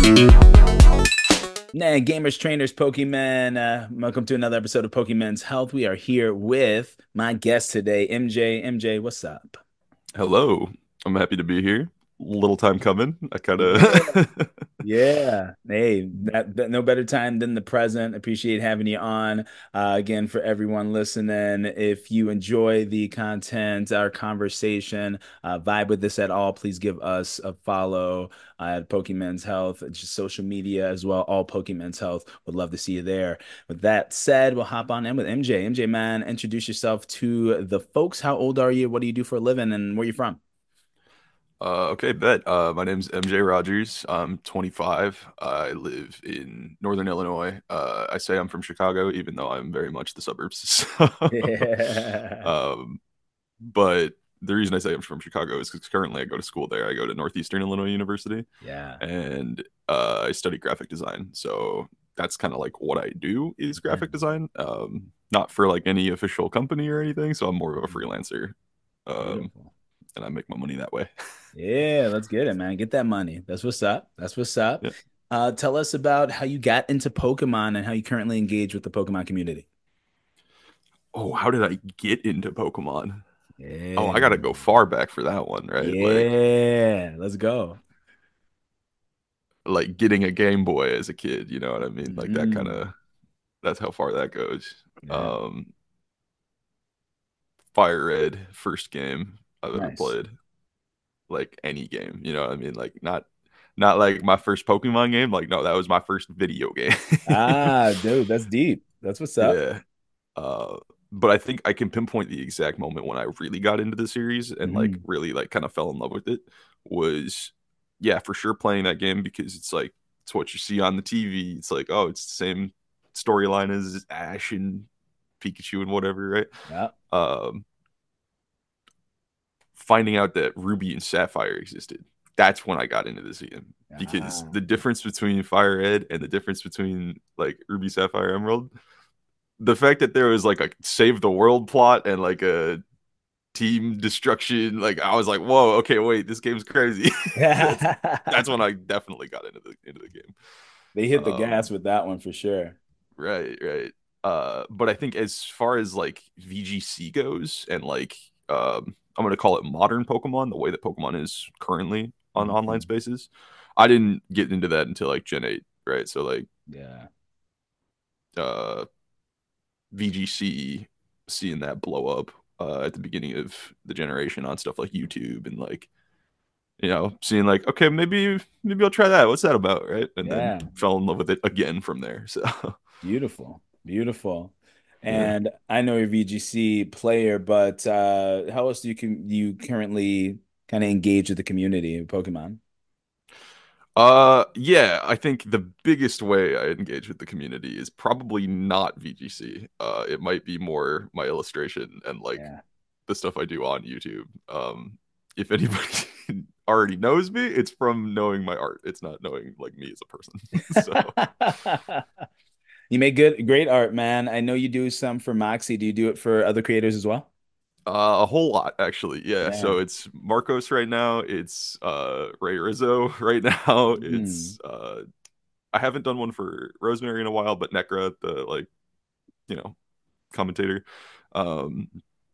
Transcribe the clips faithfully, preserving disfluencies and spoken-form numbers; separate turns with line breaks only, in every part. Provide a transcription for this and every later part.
Nah, gamers, trainers, Pokemon. Uh, welcome to another episode of Pokemon's Health. We are here with my guest today, M J. M J, what's up?
Hello. I'm happy to be here. Little time coming. I kind
Yeah.
of
Yeah. Hey, that, that- no better time than the present. Appreciate having you on. Uh, again, for everyone listening, if you enjoy the content, our conversation, uh, vibe with this at all, please give us a follow uh, at Pokemon's Health, just social media as well. All Pokemon's Health. Would love to see you there. With that said, we'll hop on in with M J. M J, man, introduce yourself to the folks. How old are you? What do you do for a living? And where you from?
uh okay, bet. Uh my name's M J Rogers. I'm twenty-five. I live in Northern Illinois. Uh I say I'm from Chicago, even though I'm very much the suburbs.
Yeah.
Um but the reason I say I'm from Chicago is because currently I go to school there. I go to Northeastern Illinois University,
Yeah.
and uh I study graphic design. So that's kind of like what I do is graphic design. Um not for like any official company or anything, so I'm more of a freelancer. Um
Beautiful.
and I make my money that way.
Yeah, let's get it, man. Get that money. That's what's up. That's what's up.
Yeah.
Uh, tell us about how you got into Pokemon and how you currently engage with the Pokemon community.
Oh, how did I get into Pokemon? Oh, I
Yeah.
gotta go far back for that one, right? Like
Yeah. Let's go.
like getting a Game Boy as a kid, you know what I mean? Like that kind
Mm.
of that's how far that goes.
Yeah.
Um Fire Red, first game I've ever
Nice.
played. Like any game, you know what I mean? Like not not like my first Pokemon game. Like no, that was my first video game.
Ah, dude, that's deep. That's what's up.
Yeah. Uh, but I think I can pinpoint the exact moment when I really got into the series and like
Mhm.
really like kind of fell in love with it was, yeah, for sure playing that game because it's like it's what you see on the T V. It's like, oh, it's the same storyline as Ash and Pikachu and whatever, right?
Yeah.
Um, Finding out that Ruby and Sapphire existed, that's when I got into this game because
Ah.
the difference between Fire Red and the difference between like Ruby, Sapphire, Emerald, the fact that there was like a save the world plot and like a team destruction, like I was like, whoa, okay, wait, this game's crazy. that's that's when I definitely got into the into the game.
They hit the gas
Um,
with that one for sure.
right, right. Uh, but I think as far as like V G C goes, and like um, I'm gonna call it modern Pokemon, the way that Pokemon is currently on online
Mhm.
spaces, I didn't get into that until like Gen eight, right? So like
Yeah.
uh V G C, seeing that blow up uh, at the beginning of the generation on stuff like YouTube and like you know seeing like okay, maybe maybe I'll try that. What's that about, right? And then
Yeah.
fell in love with it again from there. So
Beautiful, beautiful.
yeah.
And I know you're a V G C player, but uh, how else do you can you currently kind of engage with the community of Pokemon?
Uh yeah, I think the biggest way I engage with the community is probably not V G C. Uh it might be more my illustration and like
Yeah.
the stuff I do on YouTube. Um if anybody already knows me, it's from knowing my art. It's not knowing like me as a person. So
You make good, great art, man. I know you do some for Moxie. Do you do it for other creators as well?
uh, a whole lot actually. Yeah.
Yeah.
So it's Marcos right now. It's uh Ray Rizzo right now.
Mm.
It's uh I haven't done one for Rosemary in a while, but Necra, the like, you know, commentator. Um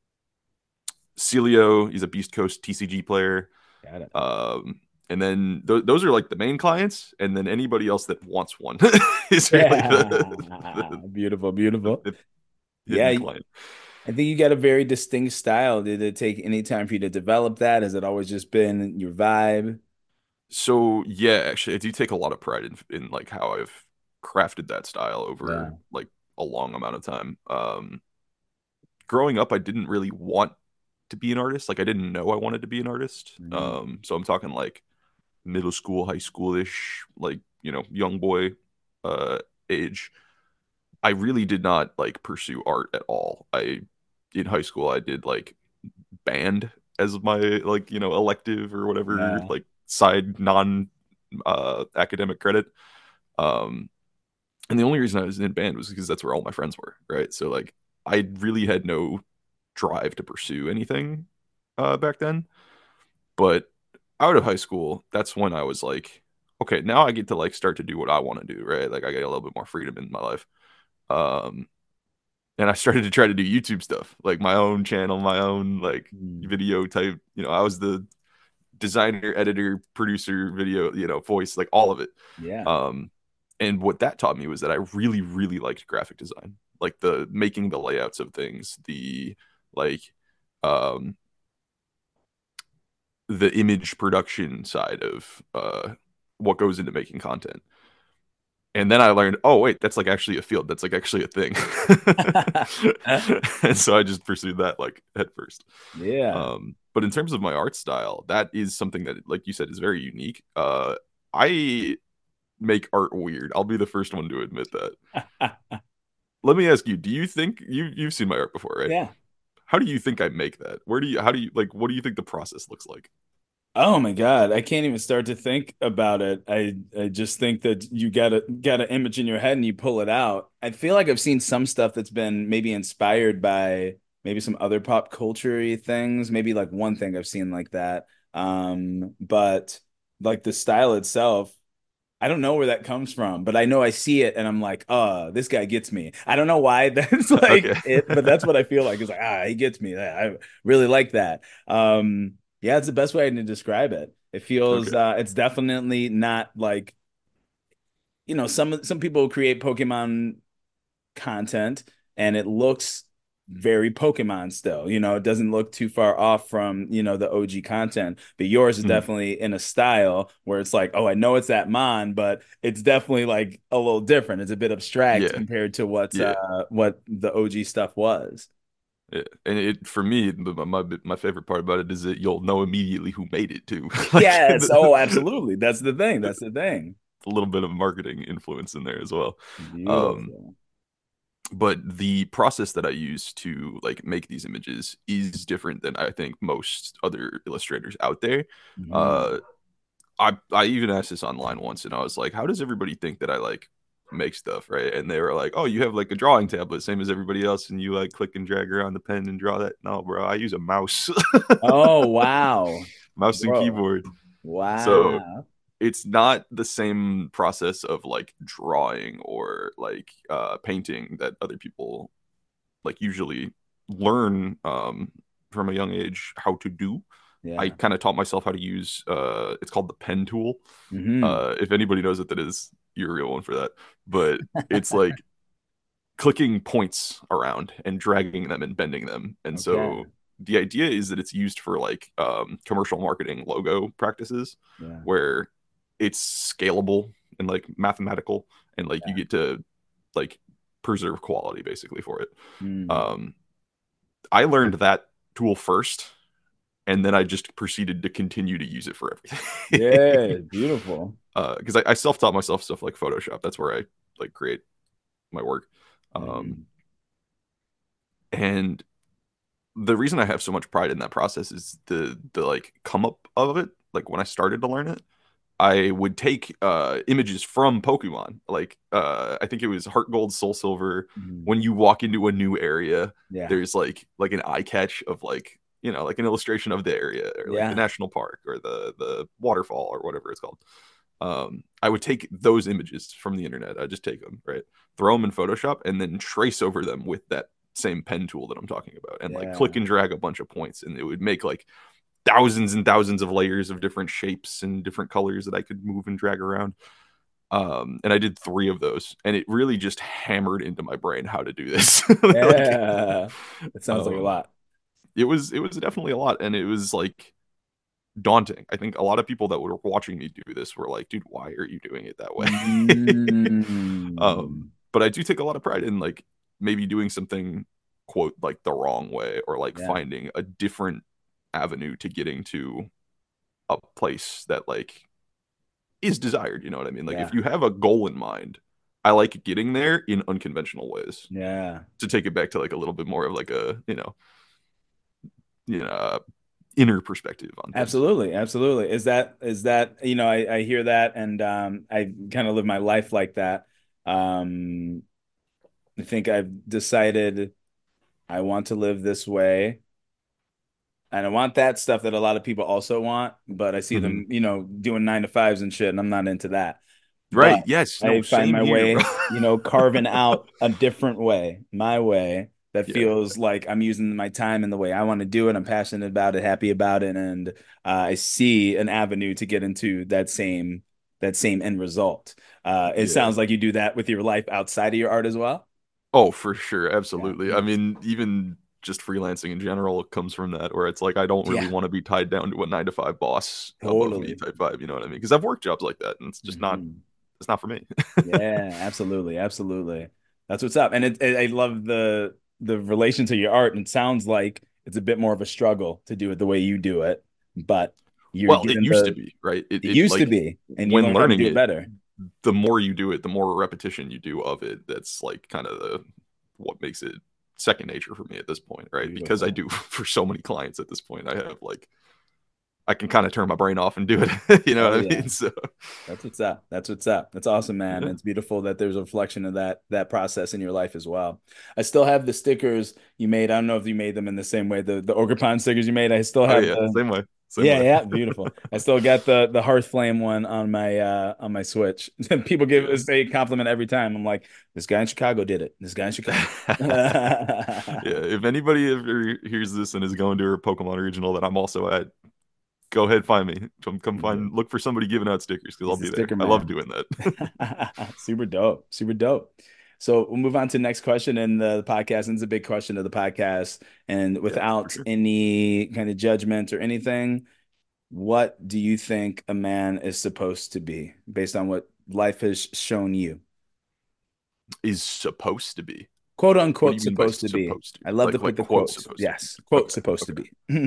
Celio, he's a Beast Coast T C G player.
Got it.
Um, and then th- those are like the main clients, and then anybody else that wants one is really the,
Yeah.
the,
Beautiful,
the
beautiful.
fifth
Yeah,
hidden
I
client.
think you got a very distinct style. Did it take any time for you to develop that? Has it always just been your vibe?
So yeah, actually, I do take a lot of pride in, in like how I've crafted that style over
Yeah.
like a long amount of time. Um, growing up, I didn't really want to be an artist. Like I didn't know I wanted to be an artist.
Mhm.
Um, so I'm talking like middle school, high schoolish, like you know, young boy uh, age. I really did not like pursue art at all. I in high school I did like band as my like you know elective or whatever
Yeah.
like side non uh academic credit. Um and the only reason I was in band was because that's where all my friends were, right? So like I really had no drive to pursue anything uh back then. But out of high school, that's when I was like, okay, now I get to like start to do what I want to do, right? Like I get a little bit more freedom in my life. Um, and I started to try to do YouTube stuff, like my own channel, my own like
Mm.
video type. You know, I was the designer, editor, producer, video, you know, voice, like all of it.
Yeah.
Um, and what that taught me was that I really, really liked graphic design, like the making the layouts of things, the like um the image production side of uh what goes into making content. And then I learned, oh wait, that's like actually a field. That's like actually a thing. And so I just pursued that like head first.
Yeah.
Um, but in terms of my art style, that is something that, like you said, is very unique. Uh, I make art weird. I'll be the first one to admit that. Let me ask you, do you think you you've seen my art before, right?
Yeah.
How do you think I make that? Where do you how do you like what do you think the process looks like?
Oh my God, I can't even start to think about it. I I just think that you got a got an image in your head and you pull it out. I feel like I've seen some stuff that's been maybe inspired by maybe some other pop culture things, maybe like one thing I've seen like that. Um, but like the style itself, I don't know where that comes from, but I know I see it and I'm like, uh, this guy gets me. I don't know why that's
Okay.
like it, but that's what I feel like. It's like, ah, he gets me. I really like that. Um, yeah, it's the best way to describe it. It feels
Okay.
uh it's definitely not like, you know, some some people create Pokemon content and it looks very Pokemon still. You know, it doesn't look too far off from, you know, the O G content. But yours is
Mhm.
definitely in a style where it's like, oh, I know it's that Mon, but it's definitely like a little different. It's a bit abstract
Yeah.
compared to what's
Yeah.
uh what the O G stuff was.
Yeah. And it for me, my, my my favorite part about it is that you'll know immediately who made it too. Like
Yes. Oh,
the,
absolutely. That's the thing. That's the thing.
a little bit of marketing influence in there as well. Um,
Beautiful.
but the process that I use to like make these images is different than I think most other illustrators out there.
Mhm.
Uh, I I even asked this online once, and I was like, "How does everybody think that I like make stuff?" Right? And they were like, "Oh, you have like a drawing tablet, same as everybody else, and you like click and drag around the pen and draw that." No, bro, I use a mouse,
Oh, wow.
mouse and
Bro.
keyboard. So
Wow.
it's not the same process of like drawing or like uh, painting that other people like usually learn um, from a young age how to do. I
Yeah.
kind of taught myself how to use uh, it's called the pen tool.
Hmm.
Uh, if anybody knows what that is, you're a real one for that. But it's like clicking points around and dragging them and bending them. And
Okay.
so the idea is that it's used for like um, commercial marketing logo practices
Yeah.
where it's scalable and like mathematical and like you
Yeah.
get to like preserve quality basically for it.
Mm.
Um, I learned that tool first and then I just proceeded to continue to use it for
Yeah.
everything.
Beautiful.
uh, because I, I self-taught myself stuff like Photoshop. That's where I like create my work. Um,
Mm.
and the reason I have so much pride in that process is the the like come up of it. Like when I started to learn it, I would take uh images from Pokemon. Like uh I think it was Heart Gold, Soul Silver.
Mm.
When you walk into a new area,
Yeah.
there's like like an eye catch of like you know like an illustration of the area or like the
Yeah.
national park or the the waterfall or whatever it's called. Um, I would take those images from the internet. I just take them, right? Throw them in Photoshop and then trace over them with that same pen tool that I'm talking about and like click
Yeah.
and drag a bunch of points and it would make like thousands and thousands of layers of different shapes and different colors that I could move and drag around. Um, and I did three of those and it really just hammered into my brain how to do this. Like
Yeah. It sounds like a
um
lot.
it was it was definitely a lot and it was like daunting. I think a lot of people that were watching me do this were like, dude, why are you doing it that way? um,
Mm.
but I do take a lot of pride in like maybe doing something quote like the wrong way or like
Yeah.
finding a different avenue to getting to a place that like is desired. You know what I mean? Like if
Yeah.
you have a goal in mind, I like getting there in unconventional ways.
Yeah.
To take it back to like a little bit more of like a you know you know uh, inner perspective on things.
Absolutely. Absolutely. Is that is that, you know, I, I hear that and um I kind of live my life like that. Um I think I've decided I want to live this way. And I want that stuff that a lot of people also want, but I see
Mhm.
them, you know, doing nine to fives and shit, and I'm not into that. But
Right. Yes. No,
I find
same
my
here, bro.
way, you know, carving out a different way, my way that
Yeah.
feels like I'm using my time in the way I want to do it. I'm passionate about it, happy about it, and uh, I see an avenue to get into that same that same end result. Uh, it
Yeah.
sounds like you do that with your life outside of your art as well.
Oh, for sure.
Yeah.
Absolutely. I mean, even just freelancing in general comes from that, where it's like I don't really
Yeah,
want to be tied down to a nine to five boss above me
totally.
type vibe. You know what I mean? Because I've worked jobs like that, and it's just not.
Mhm.
It's not for me.
Yeah, absolutely, absolutely. That's what's up. And it, it, I love the the relation to your art. And it sounds like it's a bit more of a struggle to do it the way you do it, but you're
Well, it
given
used to
the
be, right? It
it
it
used to
like
be, and you
when
learned how to
learning
do it
it,
better.
the more you do it, the more repetition you do of it. That's like kind of the what makes it second nature for me at this point, right? Because I
Beautiful.
do for so many clients at this point, I have like I can kind of turn my brain off and do it. You know
Hell
what I
yeah.
mean? So
That's what's up. That's what's up. That's awesome, man.
yeah.
It's beautiful that there's a reflection of that that process in your life as well. I still have the stickers you made. I don't know if you made them in the same way. The the Ogre Pond stickers you made. I still
Oh
have
yeah,
the
same way, same
yeah,
way.
yeah, beautiful. I still got the the Hearth Flame one on my uh on my Switch. People give
Yeah.
say a compliment every time. I'm like, this guy in Chicago did it. This guy in Chicago.
Yeah, if anybody ever hears this and is going to a Pokemon regional that I'm also at, go ahead, find me. Come, come find, look for somebody giving out stickers because I'll
He's a
be there.
sticker
I love
man.
doing that.
Super dope. Super dope. So we'll move on to the next question in the podcast. And it's a big question of the podcast. And
Yeah, for
without
sure.
any kind of judgment or anything, what do you think a man is supposed to be based on what life has shown you?
Is supposed to be.
Quote
What do
unquote
you mean by
supposed to be.
supposed to?
I love to
Like,
put
like
the
quote
quotes.
supposed to be.
Yes, quote
Okay,
supposed to
okay.
be.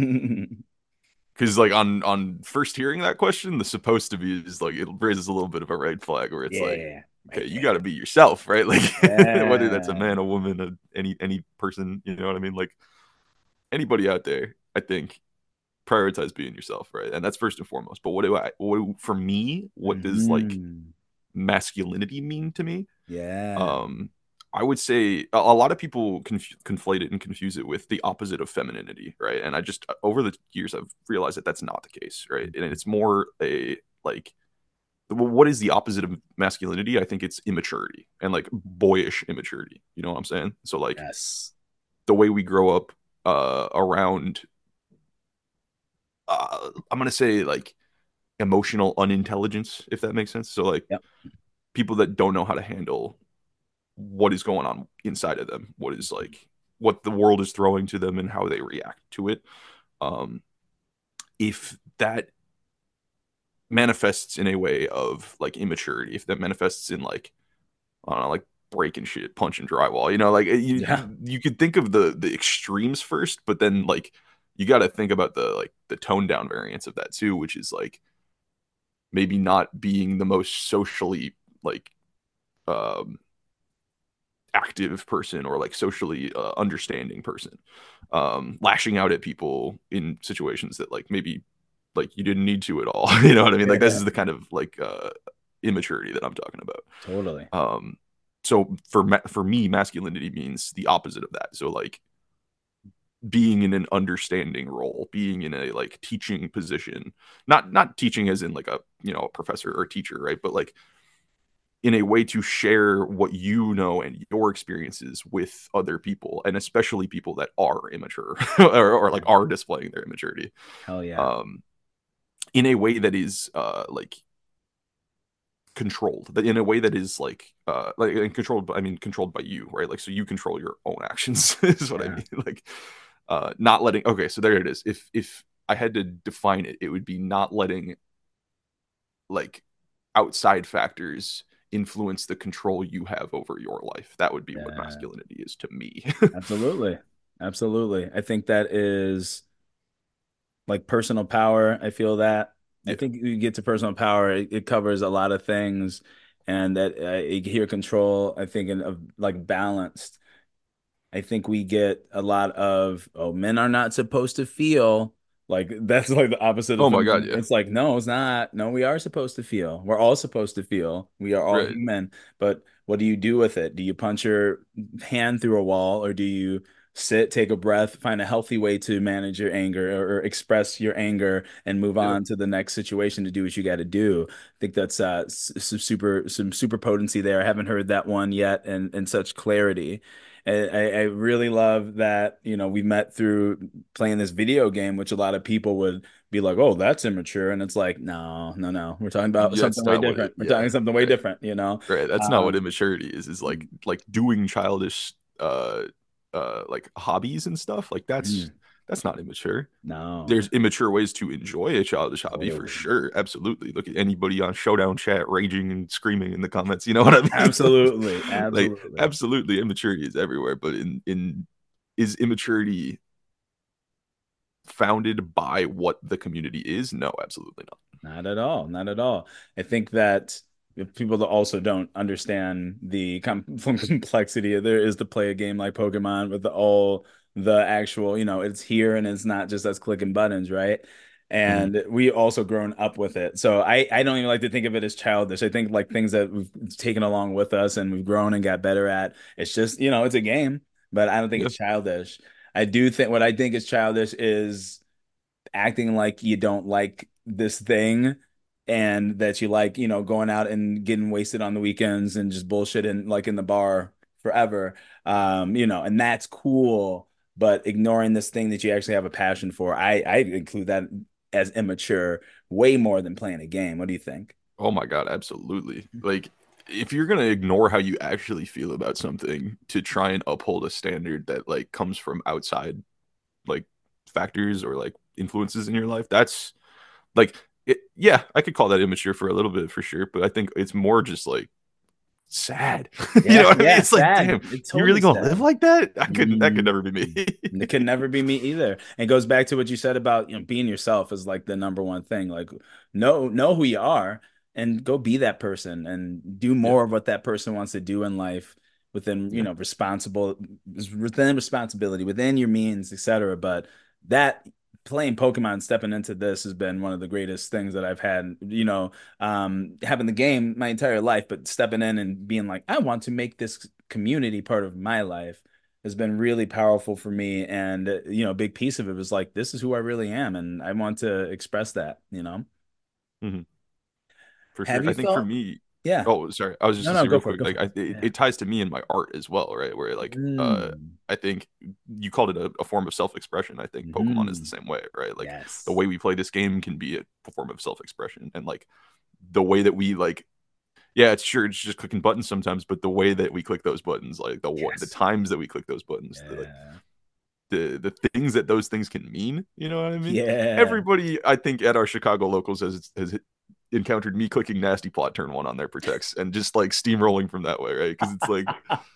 Because like on on first hearing that question, the supposed to be is like it raises a little bit of a red flag where it's like,
Yeah,
okay,
right
you got to
there.
be yourself, right? Like whether that's a
Yeah.
man, a woman, a, any any person, you know what I mean? Like anybody out there, I think prioritize being yourself, right? And that's first and foremost. But what do I, what do, for me, what does like
Hmm.
masculinity mean to me?
Yeah.
Um, I would say a, a lot of people conf- conflate it and confuse it with the opposite of femininity, right? And I just over the years I've realized that that's not the case, right? And it's more a like what is the opposite of masculinity? I think it's immaturity and like boyish immaturity. You know what I'm saying? So like
Yes.
the way we grow up uh, around, uh, I'm gonna say like emotional unintelligence, if that makes sense. So like
Yep.
people that don't know how to handle what is going on inside of them, what is like what the world is throwing to them and how they react to it. Um, if that manifests in a way of like immaturity, if that manifests in like I don't know, like breaking shit, punching drywall, you know, like
Yeah.
you you could think of the the extremes first, but then like you got to think about the like the toned down variants of that too, which is like maybe not being the most socially like um active person or like socially uh, understanding person, um lashing out at people in situations that like maybe like you didn't need to at all. You know what I mean? Like this
Yeah.
is the kind of like uh immaturity that I'm talking about.
Totally.
um so for ma- for me masculinity means the opposite of that. So like being in an understanding role, being in a like teaching position, not not teaching as in like a you know a professor or teacher, right? But like in a way to share what you know and your experiences with other people, and especially people that are immature or, or like
Yeah.
are displaying their immaturity,
Hell yeah.
um, in a way that is uh, like controlled, in a way that is like uh, like and controlled. By, I mean, controlled by you, right? Like so you control your own actions is what I
Yeah.
mean. Like uh, not letting. Okay, so there it is. If if I had to define it, it would be not letting like outside factors influence the control you have over your life. That would be what
Yeah.
masculinity is to me.
Absolutely. Absolutely. I think that is like personal power. I feel that. I
Yeah.
think you get to personal power, it, it covers a lot of things, and that uh, you hear control. I think in of like balanced. I think we get a lot of, oh, men are not supposed to feel like that's like the opposite of
Oh my god,
feminism.
yeah.
It's like, no, it's not. No, we are supposed to feel. We're all supposed to feel. We are all
Right.
human. But what do you do with it? Do you punch your hand through a wall or do you sit, take a breath, find a healthy way to manage your anger or, or express your anger and move
Yeah.
on to the next situation to do what you got to do. I think that's uh s- some super some super potency there. I haven't heard that one yet in in such clarity. I, I I really love that, you know, we met through playing this video game, which a lot of people would be like, "Oh, that's immature," and it's like, no, no, no. We're talking about something
That's
way
not what it,
different. We're
yeah.
talking something way
Right.
different, you know.
Right. That's not what
Um,
immaturity is, is like like doing childish uh uh like hobbies and stuff. Like that's
mm,
that's not immature.
no,
There's immature ways to enjoy a childish hobby for
totally.
sure. Absolutely. Look at anybody on Showdown chat raging and screaming in the comments. You know what I mean?
Absolutely,
Like
absolutely.
absolutely immaturity is everywhere. But in in is immaturity founded by what the community is? No, absolutely not.
Not at all. Not at all. I think that if people that also don't understand the com complexity there is to play a game like Pokemon with the, all the actual, you know, it's here and it's not just us clicking buttons, right?
Hmm.
And we also grown up with it. So I, I don't even like to think of it as childish. I think like things that we've taken along with us and we've grown and got better at. It's just, you know, it's a game, but I don't think
Yeah.
it's childish. I do think what I think is childish is acting like you don't like this thing and that you like, you know, going out and getting wasted on the weekends and just bullshitting like in the bar forever. Um, you know, and that's cool, but ignoring this thing that you actually have a passion for, I I include that as immature way more than playing a game. What do you think?
Oh my God, absolutely. Like, if you're gonna ignore how you actually feel about something to try and uphold a standard that like comes from outside like factors or like influences in your life, that's like it, yeah, I could call that immature for a little bit for sure, but I think it's more just like sad. You know
Yeah,
what I mean?
yeah,
It's like,
sad.
damn,
It's
you
totally
really gonna live
sad.
like that? I couldn't, that could
Mm,
never be me.
it can never be me either. And it goes back to what you said about, you know, being yourself is like the number one thing. Like know know who you are and go be that person and do
Yeah,
more of what that person wants to do in life within, you
yeah.
know, responsible within responsibility, within your means, et cetera. But that playing Pokemon, stepping into this has been one of the greatest things that I've had, you know, um, having the game my entire life, but stepping in and being like, I want to make this community part of my life has been really powerful for me. And, uh, you know, a big piece of it was like, this is who I really am. And I want to express that, you know?
Hmm. For sure.
Have you
I think for
felt,
me,
yeah,
oh, sorry, I was just
no,
gonna
no,
say
go
real
for it,
quick,
go
like
for
I,
it.
it,
Yeah.
it ties to me and my art as well, right? Where like, uh,
Mm,
I think you called it a, a form of self-expression. I think Pokemon is the
hmm.
same way, right? Like the
Yes.
way we play this game can be a form of self-expression, and like the way that we like, yeah, it's sure it's just clicking buttons sometimes, but the way that we click those buttons, like the what the
Yes.
times that we click those buttons, the, like
Yeah.
the the things that those things can mean, you know what I mean?
Yeah.
Everybody, I think, at our Chicago locals has has encountered me clicking nasty plot turn one on their protects and just like steamrolling from that way, right? Because it's like,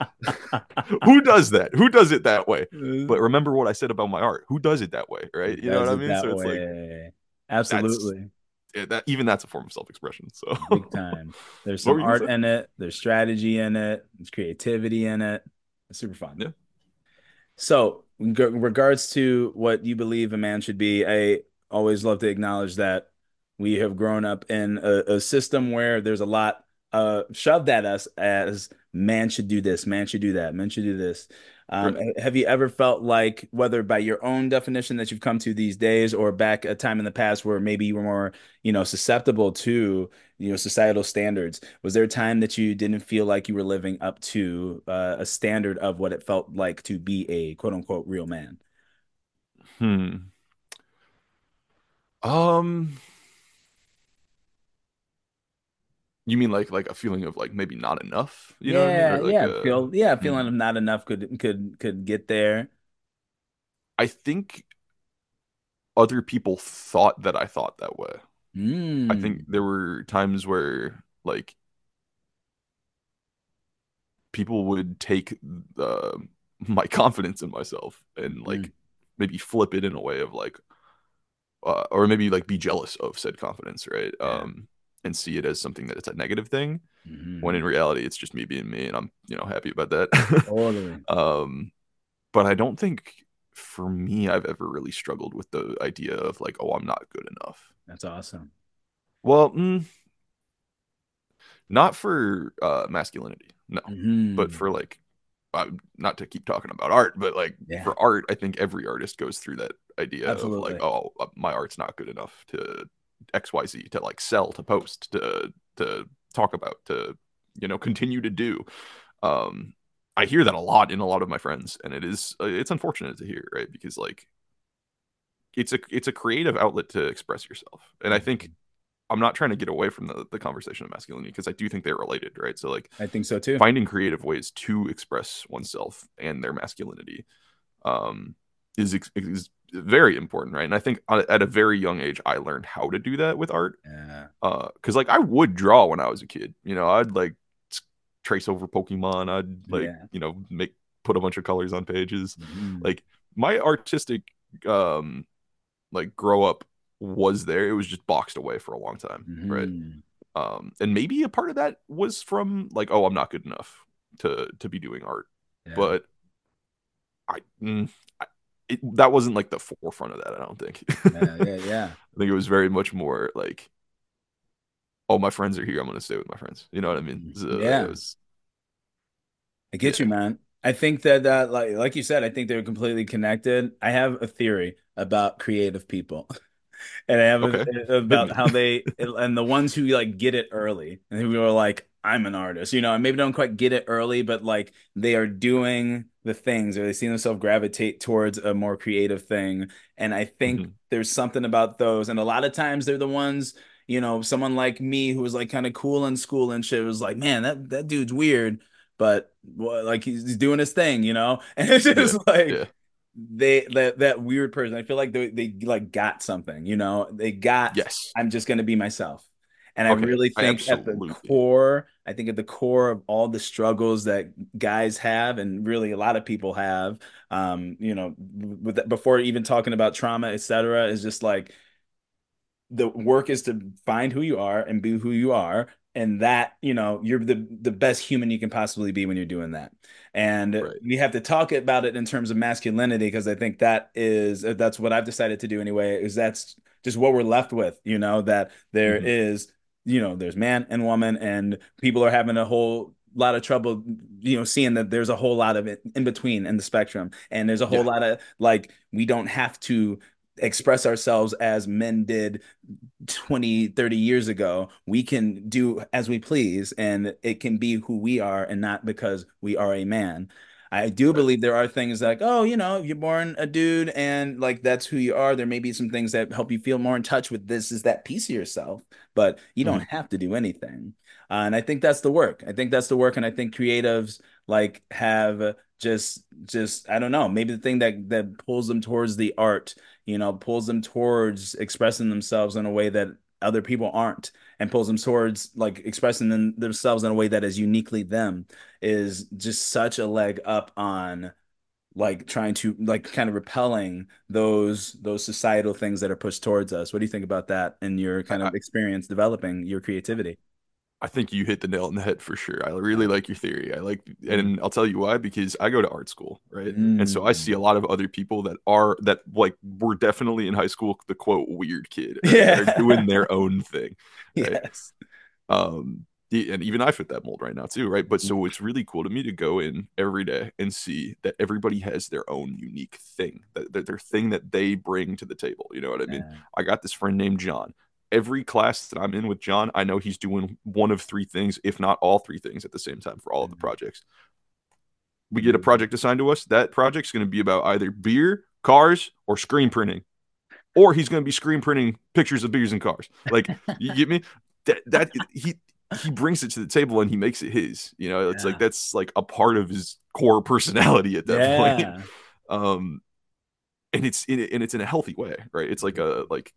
who does that? Who does it that way? But remember what I said about my art. Who does it that way,
Who
right? You know what
does
I
it
mean?
that
So it's like
way?
that's
Absolutely.
yeah, that even that's a form of self-expression. So
Big time. There's
what
some
were you gonna
art
say?
in it, there's strategy in it, there's creativity in it. It's super fun.
Yeah.
So, in g- regards to what you believe a man should be, I always love to acknowledge that we have grown up in a, a system where there's a lot uh, shoved at us as man should do this, man should do that, man should do this. Um,
Right.
ha- have you ever felt like, whether by your own definition that you've come to these days, or back a time in the past where maybe you were more, you know, susceptible to, you know, societal standards, was there a time that you didn't feel like you were living up to uh, a standard of what it felt like to be a quote unquote real man?
Hmm. Um, you mean like like a feeling of like maybe not enough? You know what I mean?
Yeah,
Or like
yeah,
a
feel yeah,
hmm.
feeling not enough could could could get there.
I think other people thought that I thought that way. I think
Mm,
there were times where like people would take uh, my confidence in myself and
mm,
like maybe flip it in a way of like uh, or maybe like be jealous of said confidence, right?
yeah.
Um, and see it as something that it's a negative thing when
Hmm.
in reality it's just me being me and I'm, you know, happy about that.
Totally.
um, but I don't think for me I've ever really struggled with the idea of like, oh, I'm not good enough.
That's awesome.
Well, mm, not for uh masculinity, no, but
Hmm.
for like uh, not to keep talking about art, but like
Yeah,
for art, I think every artist goes through that idea of like,
absolutely.
oh, uh, my art's not good enough to X Y Z, to like sell, to post, to to talk about, to you know continue to do. Um, I hear that a lot in a lot of my friends, and it is uh, it's unfortunate to hear, right? Because like it's a it's a creative outlet to express yourself, and I think
Mhm.
I'm not trying to get away from the the conversation of masculinity because I do think they're related, right? So like
I think so too.
finding creative ways to express oneself and their masculinity um, is, is very important, right? And I think at a very young age, I learned how to do that with art.
Yeah,
Uh, because like I would draw when I was a kid. You know, I'd like trace over Pokemon. I'd like
yeah.
you know make put a bunch of colors on pages.
Mhm.
Like my artistic um like grow up was there. It was just boxed away for a long time, right?
Mhm.
Um, and maybe a part of that was from like, oh, I'm not good enough to to be doing art,
Yeah,
but I, mm, I it, that wasn't like the forefront of that. I don't think.
yeah, yeah, yeah.
I think it was very much more like, oh, my friends are here. I'm gonna stay with my friends. You know what I mean?
Mhm.
So it
Yeah.
was,
I get you,
yeah.
man. I think that uh, like like you said, I think they're completely connected. I have a theory about creative people. And I have
Okay,
a,
hit
about
me.
how they and the ones who like get it early and who are like, I'm an artist, you know, and maybe don't quite get it early, but like they are doing the things or they see themselves gravitate towards a more creative thing. And I think
Mhm.
there's something about those. And a lot of times they're the ones, you know, someone like me who was like kind of cool in school and shit was like, man, that that dude's weird, but well, like he's, he's doing his thing, you know? And it's
Yeah,
just like
yeah,
they that that weird person. I feel like they they like got something, you know. They got
yes.
I'm just gonna be myself. And I
Okay,
really
I
think at the
absolutely.
core, I think at the core of all the struggles that guys have, and really a lot of people have, um, you know, with that, before even talking about trauma, et cetera, is just like the work is to find who you are and be who you are, and that you know you're the the best human you can possibly be when you're doing that. And
Right.
we have to talk about it in terms of masculinity because I think that is that's what I've decided to do anyway, is that's just what we're left with, you know, that there
Hmm.
is, you know, there's man and woman, and people are having a whole lot of trouble, you know, seeing that there's a whole lot of it in between in the spectrum, and there's a whole
Yeah.
lot of like we don't have to express ourselves as men did twenty, thirty years ago. We can do as we please, and it can be who we are and not because we are a man. I do
Right.
believe there are things like, oh, you know, you're born a dude and like that's who you are. There may be some things that help you feel more in touch with this is that piece of yourself, but you don't
Hmm.
have to do anything. Uh, and I think that's the work. I think that's the work. And I think creatives like have just just I don't know, maybe the thing that that pulls them towards the art, you know, pulls them towards expressing themselves in a way that other people aren't, and pulls them towards like expressing them, themselves in a way that is uniquely them, is just such a leg up on like trying to like kind of repelling those those societal things that are pushed towards us. What do you think about that in your kind
I,
of experience developing your creativity?
I think you hit the nail on the head for sure. I really
Yeah.
like your theory. I like,
Mm.
and I'll tell you why, because I go to art school, right? And so I see a
Mm.
lot of other people that are, that like were definitely in high school, the quote, weird kid, right? That are doing
Yeah.
their own thing, right?
Yes.
Um, the- and even I fit that mold right now too, right? But so it's really cool to me to go in every day and see that everybody has their own unique thing, that, that their thing that they bring to the table. You know what I mean?
Yeah.
I got this friend named John. Every class that I'm in with John, I know he's doing one of three things, if not all three things at the same time for all of the projects. We get a
Mm.
project assigned to us. That project's going to be about either beer, cars, or screen printing, or he's going to be screen printing pictures of beers and cars. Like, you get me? That that he he brings it to the table and he makes it his. You know, it's like
Yeah.
that's like a part of his core personality at that point.
Yeah.
Um, and it's in and it's in a healthy way, right? It's like a like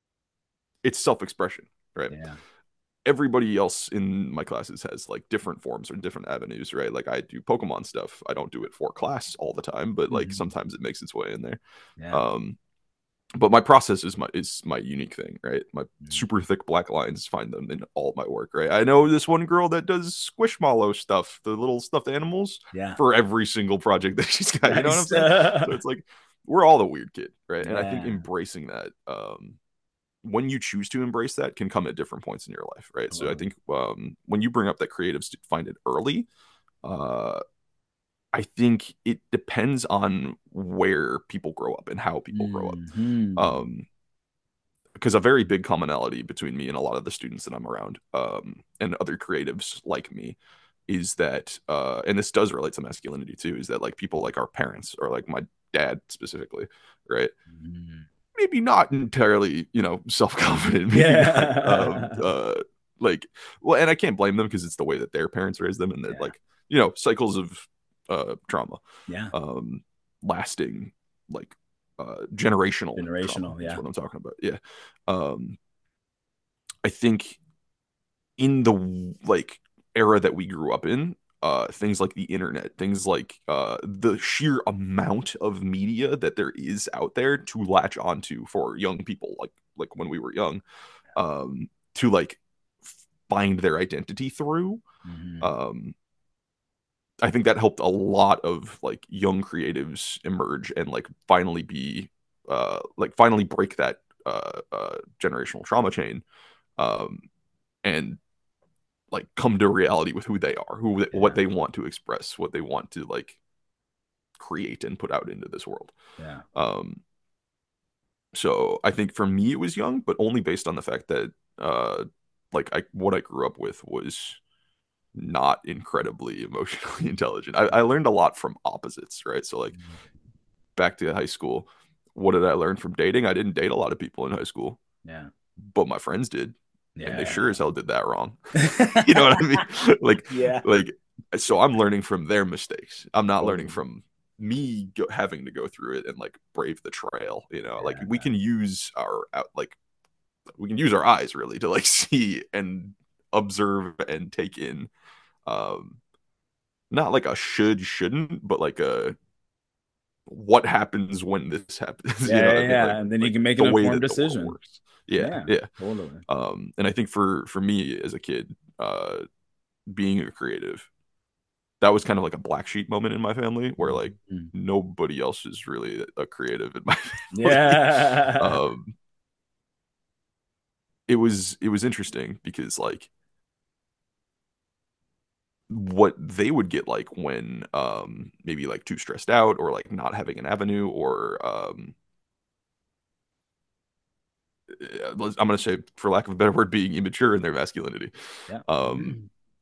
it's self expression, right?
Yeah.
Everybody else in my classes has like different forms or different avenues, right? Like I do Pokemon stuff. I don't do it for class all the time, but like
Mhm.
sometimes it makes its way in there.
Yeah.
Um, but my process is my is my unique thing, right? My
Mhm.
super thick black lines find them in all of my work, right? I know this one girl that does Squishmallow stuff, the little stuffed animals,
Yeah.
for every single project that she's got. You know what I'm
Nice.
saying? So it's like we're all the weird kid, right? And I think
Yeah.
embracing that, um, when you choose to embrace that, can come at different points in your life, right?
I
So I
love it.
think um, when you bring up that creatives find it early, uh, I think it depends on where people grow up and how people grow up.
Hmm.
Um, because a very big commonality between me and a lot of the students that I'm around, um, and other creatives like me, is that, uh, and this does relate to masculinity too, is that like people like our parents or like my dad specifically, right?
Hmm.
Maybe not entirely, you know, self-confident, maybe not, um,
Yeah.
uh, like, well, and I can't blame them because it's the way that their parents raised them, and they're
Yeah.
like, you know, cycles of uh, trauma,
Yeah.
um, lasting, like, uh, generational trauma
Generational.
is
Yeah.
what I'm talking about. Yeah. Um, I think in the like era that we grew up in, uh, things like the internet, things like uh, the sheer amount of media that there is out there to latch onto for young people, like like when we were young, um, to like find their identity through.
Hmm.
Um, I think that helped a lot of like young creatives emerge and like finally be uh, like finally break that uh, uh, generational trauma chain, um, and like come to reality with who they are, who what
Yeah.
they want to express, what they want to like create and put out into this world.
Yeah.
Um, so I think for me it was young, but only based on the fact that uh, like I what I grew up with was not incredibly emotionally intelligent. I, I learned a lot from opposites, right? So like back to high school, what did I learn from dating? I didn't date a lot of people in high school,
Yeah.
but my friends did, and they sure
Yeah.
as hell did that wrong. You know what I mean? Like,
Yeah.
like, so I'm learning from their mistakes. I'm not learning
Totally.
from me go, having to go through it and like brave the trail. You know, like we
Yeah.
can use our out, like we can use our eyes really to like see and observe and take in, um, not like a should shouldn't, but like a what happens when this happens. You know
Yeah.
what I
Yeah.
mean? Like
Yeah. And then you
like
can make an
the way
informed
that the world
decision.
works. Yeah,
Yeah.
yeah.
Totally.
Um, and I think for for me as a kid, uh, being a creative, that was kind of like a black sheep moment in my family where like
Mhm.
nobody else is really a creative in my family.
Yeah.
um, it was it was interesting because like what they would get like when um maybe like too stressed out or like not having an avenue or um uh, I'm gonna say for lack of a better word being immature in their masculinity,
Yeah.
um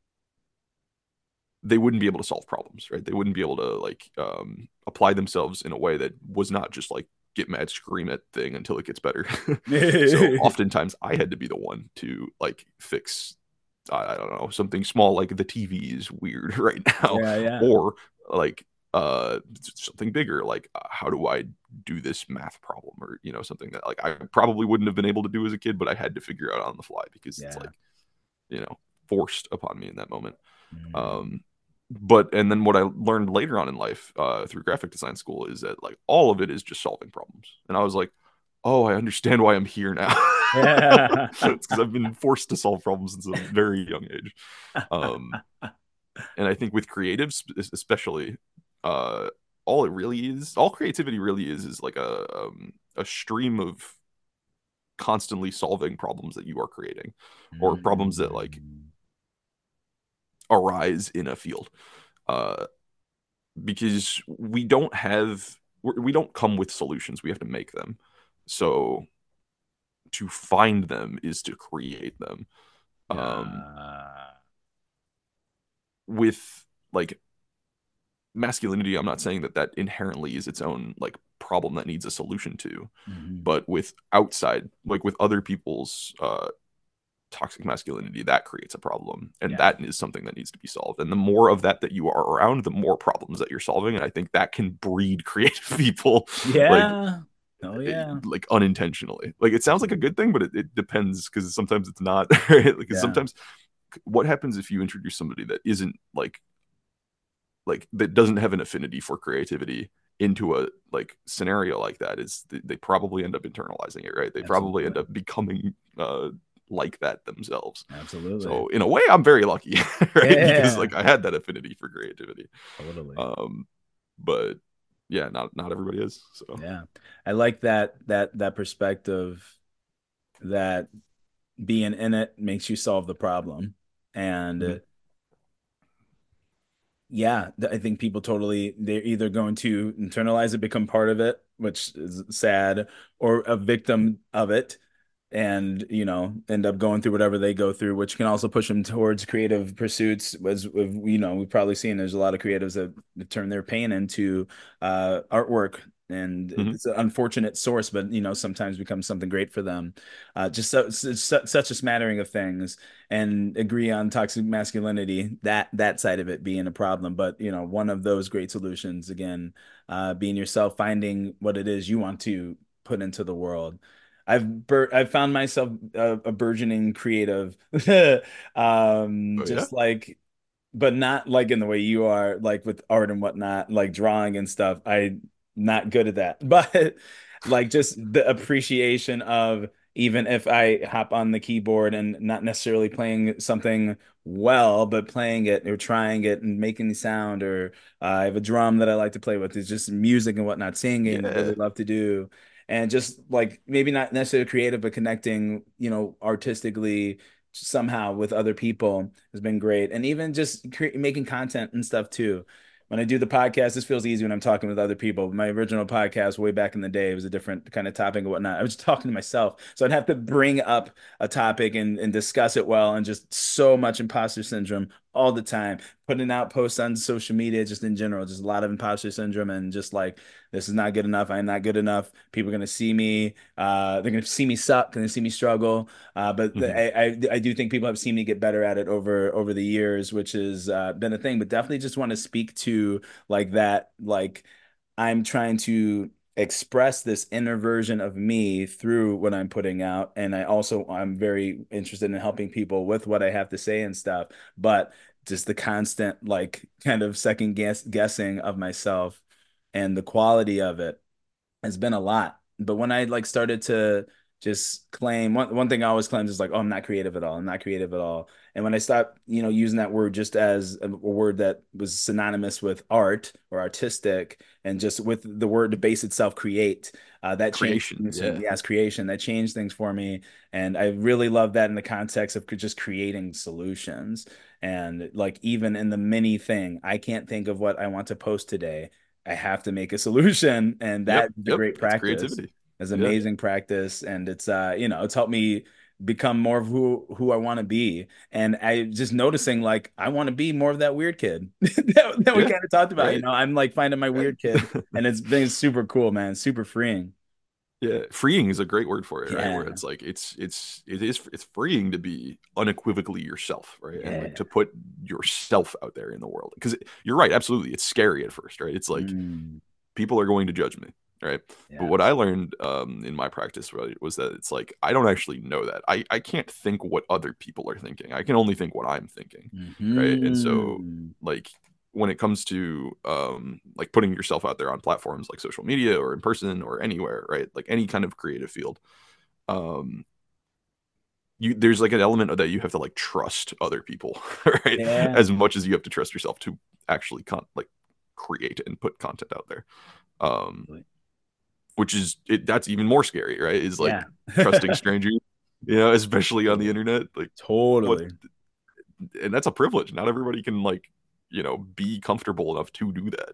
they wouldn't be able to solve problems, right? They wouldn't be able to like um, apply themselves in a way that was not just like get mad, scream at thing until it gets better. So oftentimes I had to be the one to like fix, I don't know, something small like the T V is weird right now,
Yeah. Yeah.
or like uh something bigger like uh, how do I do this math problem, or you know something that like I probably wouldn't have been able to do as a kid, but I had to figure out on the fly because it's
Yeah.
like you know forced upon me in that moment.
Mhm.
um but and then what I learned later on in life uh through graphic design school is that like all of it is just solving problems, and I was like, oh, I understand why I'm here now.
Yeah.
It's because I've been forced to solve problems since a very young age. um and I think with creatives especially, uh all it really is, all creativity really is is like a um, a stream of constantly solving problems that you are creating, or problems that like
Mhm.
arise in a field, uh because we don't have we don't come with solutions, we have to make them. So to find them is to create them. um
Yeah.
with like masculinity, I'm not saying that that inherently is its own like problem that needs a solution to,
Mhm.
but with outside like with other people's uh toxic masculinity, that creates a problem, and
Yeah.
that is something that needs to be solved, and the more of that that you are around, the more problems that you're solving, and I think that can breed creative people, like
Yeah. Oh
eh,
yeah.
like unintentionally. Like it sounds like a
Absolutely.
good thing, but it, it depends because sometimes it's not. Right? Because
Yeah.
sometimes what happens if you introduce somebody that isn't like like that doesn't have an affinity for creativity into a like scenario like that, is they, they probably end up internalizing it, right? They probably end
Absolutely.
up becoming uh like that themselves.
Absolutely.
So in a way I'm very lucky, right? Because
Yeah.
like I had that affinity for creativity.
Totally.
um but yeah, not not everybody is, so.
Yeah. I like that that that perspective that being in it makes you solve the problem. And uh,
Mhm.
Yeah, th- I think people totally, they're either going to internalize it, become part of it, which is sad, or a victim of it, and you know end up going through whatever they go through, which can also push them towards creative pursuits. As you know, we've probably seen there's a lot of creatives that turn their pain into uh, artwork, and
Hmm.
it's an unfortunate source, but you know sometimes becomes something great for them. Uh, just so, it's, it's su- such a smattering of things, and agree on toxic masculinity, that that side of it being a problem. But you know, one of those great solutions again, uh, being yourself, finding what it is you want to put into the world. I've bur I've found myself a, a burgeoning creative, um,
Oh yeah.
just like, but not like in the way you are, like with art and whatnot, like drawing and stuff. I'm not good at that, but like just the appreciation of, even if I hop on the keyboard and not necessarily playing something well, but playing it or trying it and making the sound, or uh, I have a drum that I like to play with. It's just music and whatnot, singing, really
Yeah.
love to do. And just like maybe not necessarily creative, but connecting, you know, artistically somehow with other people has been great. And even just cre making content and stuff too. When I do the podcast, this feels easy when I'm talking with other people. My original podcast way back in the day, it was a different kind of topic and whatnot. I was just talking to myself. So I'd have to bring up a topic and, and discuss it well, and just so much imposter syndrome all the time. Putting out posts on social media, just in general, just a lot of imposter syndrome, and just like, this is not good enough. I'm not good enough. People are going to see me. Uh, they're going to see me suck, going to see me struggle. Uh, but the,
Hmm.
I, I I do think people have seen me get better at it over over the years, which has uh, been a thing. But definitely just want to speak to like that. Like, I'm trying to express this inner version of me through what I'm putting out, and I also I'm very interested in helping people with what I have to say and stuff. But just the constant like kind of second guess guessing of myself and the quality of it has been a lot. But when I like started to just claim, one one thing I always claimed is like, oh, I'm not creative at all. I'm not creative at all. And when I stopped, you know, using that word just as a, a word that was synonymous with art or artistic, and just with the word, the base itself, create, uh, that changed
Creation.
things.
Yeah.
Yes, creation. That changed things for me. And I really love that in the context of just creating solutions. And like even in the mini thing, I can't think of what I want to post today. I have to make a solution, and
Yep.
that's the
Yep.
great
That's
practice.
creativity.
It's
Yeah.
amazing practice, and it's uh, you know, it's helped me become more of who who I want to be. And I just noticing like I want to be more of that weird kid that, that we
Yeah.
kind of talked about. You
Right.
know, I'm like finding my
Right.
weird kid, and it's been super cool, man. Super freeing.
Yeah, freeing is a great word for it, right? Where
Yeah,
it's like it's it's it is it's freeing to be unequivocally yourself, right? And like
yeah.
to put yourself out there in the world. Because you're right, absolutely. It's scary at first, right? It's like
Mm,
people are going to judge me, right? But what I
yes.
learned um, in my practice right, was that it's like I don't actually know that. I I can't think what other people are thinking. I can only think what I'm thinking, right? And so
Hmm.
like when it comes to um like putting yourself out there on platforms like social media or in person or anywhere, right? Like any kind of creative field, um you there's like an element of that you have to like trust other people, right?
Yeah.
As much as you have to trust yourself to actually con like create and put content out there. Um which is it, that's even more scary, right? Is
Yeah.
like trusting strangers, you know, especially on the internet. Like what
Totally.
and that's a privilege. Not everybody can like, you know, be comfortable enough to do that.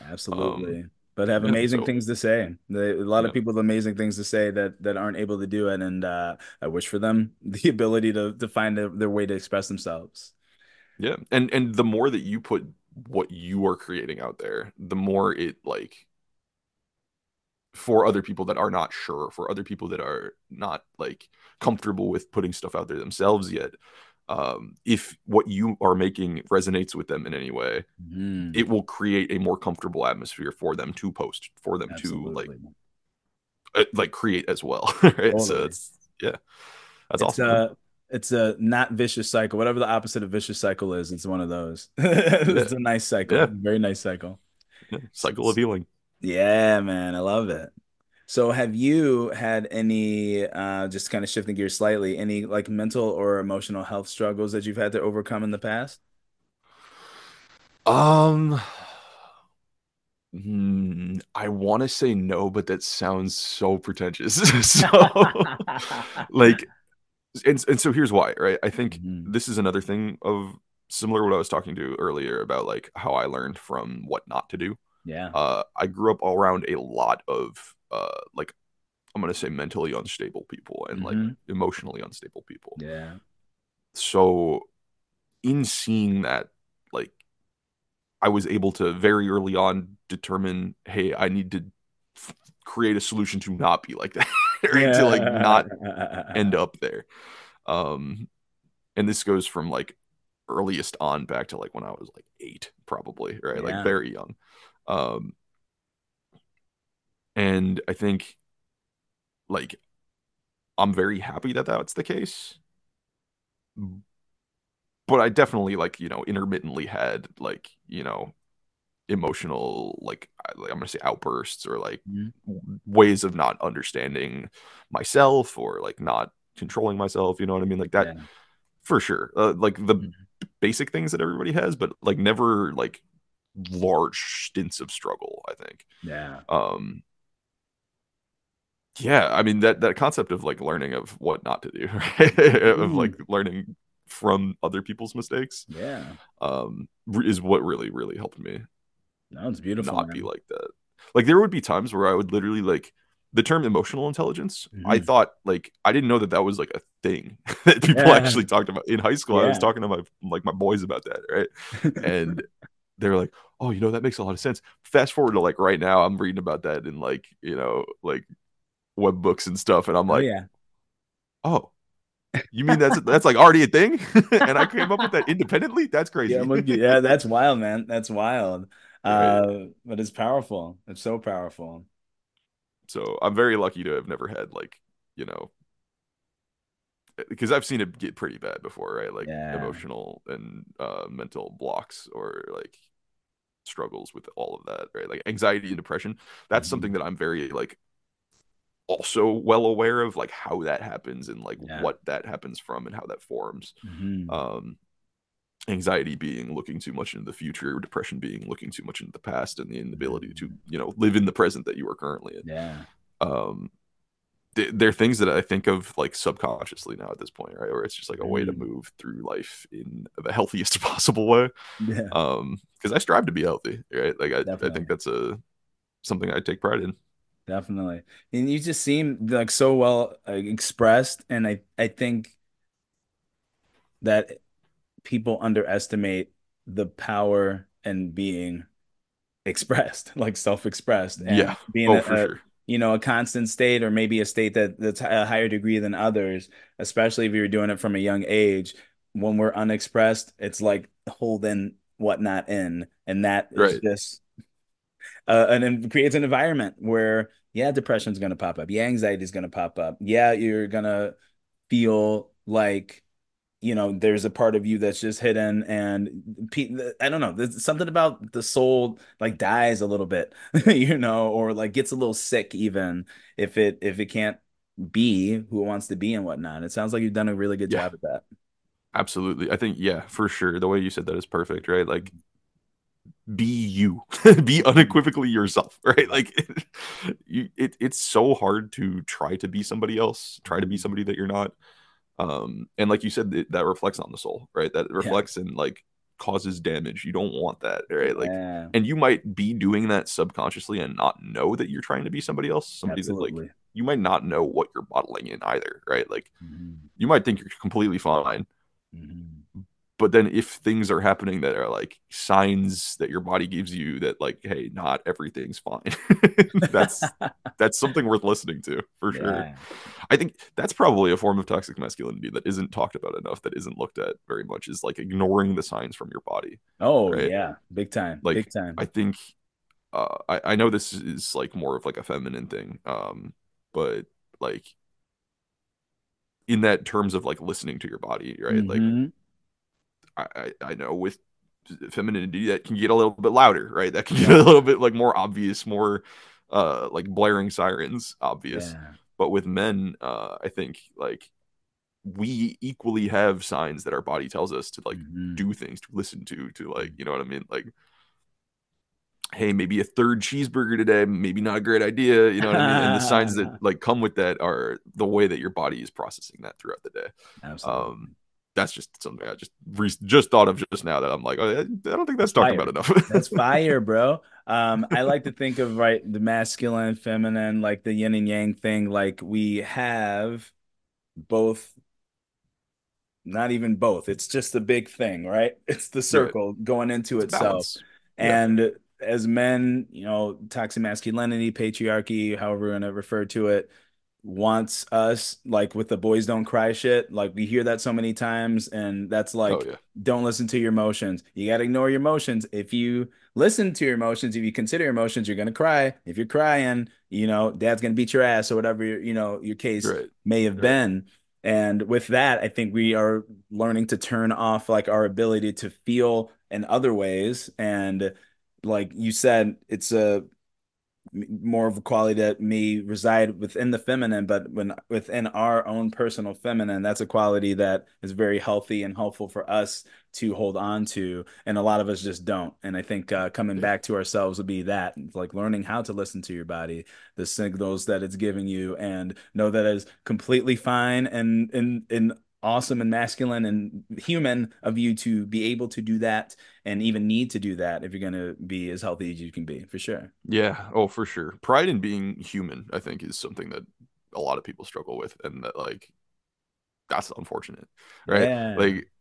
Um
Absolutely. But have
yeah,
amazing
so
things to say. They, a lot of
yeah.
people have amazing things to say that that aren't able to do it. And uh, I wish for them the ability to to find their, their way to express themselves.
Yeah. And and the more that you put what you are creating out there, the more it like for other people that are not sure, for other people that are not like comfortable with putting stuff out there themselves yet, um, if what you are making resonates with them in any way, it
Mhm.
will create a more comfortable atmosphere for them to post, for them to like
Absolutely.
uh, like create as well. Right. So
Totally.
it's yeah, that's
It's
awesome, man.
a it's a not vicious cycle. Whatever the opposite of vicious cycle is, it's one of those.
Yeah.
It's a nice cycle.
Yeah.
Very nice cycle.
Yeah. Cycle of healing.
Yeah, man. I love it. So have you had any uh just kind of shifting gears slightly, any like mental or emotional health struggles that you've had to overcome in the past?
Um, hmm, I want to say no, but that sounds so pretentious. So, like, and and so here's why, right? I think
Mhm.
this is another thing of similar to what I was talking to earlier about like how I learned from what not to do.
Yeah.
Uh, I grew up around a lot of uh, like I'm gonna say mentally unstable people and like
Hmm.
emotionally unstable people.
Yeah.
So in seeing that, like I was able to very early on determine, hey, I need to f- create a solution to not be like that, right? To like not end
Yeah.
up there. Um, and this goes from like earliest on back to like when I was like eight, probably, right? Like
Yeah.
very young. Um, and I think like I'm very happy that that's the case. But I definitely like, you know, intermittently had like, you know, emotional like I'm gonna say outbursts or like
Mhm.
ways of not understanding myself or like not controlling myself. You know what I mean? Like that
Yeah.
for sure. Uh, like the
Mhm.
basic things that everybody has, but like never like large stints of struggle. I think.
Yeah.
Um, yeah, I mean that that concept of like learning of what not to do, right? Of like
Mhm.
learning from other people's mistakes,
Yeah.
um, is what really really helped me
No, it's beautiful,
not be
man.
like that. Like there would be times where I would literally like the term emotional intelligence. I
Hmm.
thought like I didn't know that that was like a thing that people
Yeah.
actually talked about in high school. I was
Yeah.
talking to my like my boys about that, right? And they were like, "Oh, you know that makes a lot of sense." Fast forward to like right now, I'm reading about that in like you know like web books and stuff, and I'm
Oh
like,
yeah.
"Oh, you mean that's that's like already a thing?" And I came up with that independently. That's
Yeah,
crazy,
monkey. Yeah, that's wild, man. That's wild.
right?
Uh, but it's powerful. It's so powerful.
So I'm very lucky to have never had like you know because I've seen it get pretty bad before, right? Like
Yeah.
emotional and uh, mental blocks or like struggles with all of that, right? Like anxiety and depression. That's something
Hmm.
that I'm very like also well aware of, like how that happens and like
Yeah.
what that happens from and how that forms.
Hmm.
Um, Anxiety being looking too much into the future, depression being looking too much into the past, and the inability to
Hmm.
you know live in the present that you are currently in.
Yeah.
Um, they're things that I think of like subconsciously now at this point, right? Where it's just like a way to
Hmm.
move through life in the healthiest possible way.
Yeah,
Um, because I strive to be healthy, right? Like I, I think
definitely.
that's a something I take pride in.
Definitely. And you just seem like so well uh, expressed. And I, I think that people underestimate the power and being expressed, like self-expressed,
Yeah.
and being
Oh,
a,
for
a
sure.
you know a constant state, or maybe a state that that's a higher degree than others, especially if you're doing it from a young age. When we're unexpressed, it's like holding whatnot in, and that is
Right.
just uh, and it creates an environment where yeah, depression's going to pop up, yeah, anxiety is going to pop up, yeah, you're going to feel like you know there's a part of you that's just hidden, and I don't know, there's something about the soul like dies a little bit, you know, or like gets a little sick even if it if it can't be who it wants to be and whatnot. It sounds like you've done a really good
Yeah.
job at that.
Absolutely. I think yeah, for sure. The way you said that is perfect, right? Like be you. Be
Mhm.
unequivocally yourself, right? Like you it it's so hard to try to be somebody else, try to be
Mhm.
somebody that you're not. Um and like you said it, that reflects on the soul, right? That
Yeah,
reflects and like causes damage. You don't want that, right? Like
yeah,
and you might be doing that subconsciously and not know that you're trying to be somebody else, somebody that like
absolutely.
you might not know what you're bottling in either, right? Like
Mhm.
you might think you're completely fine,
Mhm.
but then if things are happening that are like signs that your body gives you that like hey not everything's fine, that's that's something worth listening to for sure.
Yeah.
I think that's probably a form of toxic masculinity that isn't talked about enough, that isn't looked at very much, is like ignoring the signs from your body,
Oh
right?
yeah, big time,
Like
big time.
I think uh I, I know this is like more of like a feminine thing, um but like in that terms of like listening to your body, right? Like
Hmm.
I, I know with femininity that can get a little bit louder, right? That can get a
Yeah,
little bit like more obvious, more uh like blaring sirens obvious.
yeah.
But with men, uh I think like we equally have signs that our body tells us to like
Hmm.
do things, to listen to, to like, you know what I mean? Like, hey, maybe a third cheeseburger today, maybe not a great idea, you know what I mean? And the signs that like come with that are the way that your body is processing that throughout the day. Um,
Absolutely.
that's just something I just re- just thought of just now that I'm like, oh, I don't think that's talked about
Fire.
enough.
That's fire, bro. Um, I like to think of right the masculine, feminine, like the yin and yang thing. Like we have both, not even both. It's just a big thing, right? It's the
Right.
circle going into
It's a
itself.
balance. Yeah.
And as men, you know, toxic masculinity, patriarchy, however we're gonna refer to it, wants us like with the boys don't cry shit. Like we hear that so many times, and that's
Oh
like,
yeah.
don't listen to your emotions. You got to ignore your emotions. If you listen to your emotions, if you consider your emotions, you're gonna cry. If you're crying, you know, dad's gonna beat your ass or whatever, you know, your case
Right.
may have
Right.
been. And with that, I think we are learning to turn off like our ability to feel in other ways. And like you said, it's a more of a quality that may reside within the feminine, but when within our own personal feminine, that's a quality that is very healthy and helpful for us to hold on to. And a lot of us just don't. And I think uh, coming
Yeah.
back to ourselves would be that, it's like learning how to listen to your body, the signals that it's giving you, and know that it's completely fine and and and awesome and masculine and human of you to be able to do that and even need to do that if you're going to be as healthy as you can be, for sure.
Yeah. Oh, for sure. Pride in being human, I think, is something that a lot of people struggle with, and that like that's unfortunate, right?
Yeah.
Like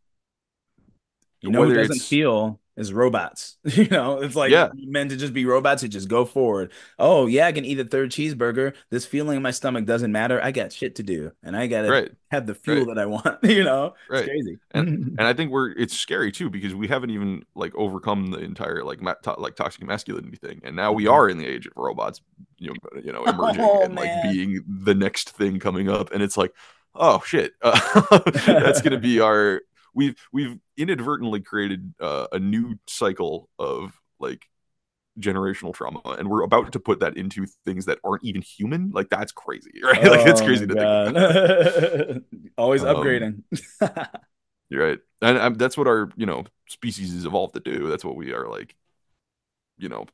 You know who
whether
doesn't
it's
feel is robots. You know, it's like
yeah,
meant to just be robots who just go forward. Oh, yeah, I can eat a third cheeseburger. This feeling in my stomach doesn't matter. I got shit to do and I gotta
right,
have the fuel
right.
that I want. You know, it's
Right.
crazy.
And and I think we're it's scary too because we haven't even like overcome the entire like ma to like toxic masculinity thing. And now we
Mhm.
are in the age of robots, you know, you know, emerging
Oh
and like
man.
being the next thing coming up. And it's like, oh shit. Uh, that's gonna be our we've we've inadvertently created uh, a new cycle of like generational trauma and we're about to put that into things that aren't even human. Like that's crazy, right? Like it's
Oh my
crazy to think
God.
about.
Always
Um
upgrading.
You're right. And um, that's what our, you know, species has evolved to do. That's what we are like, you know,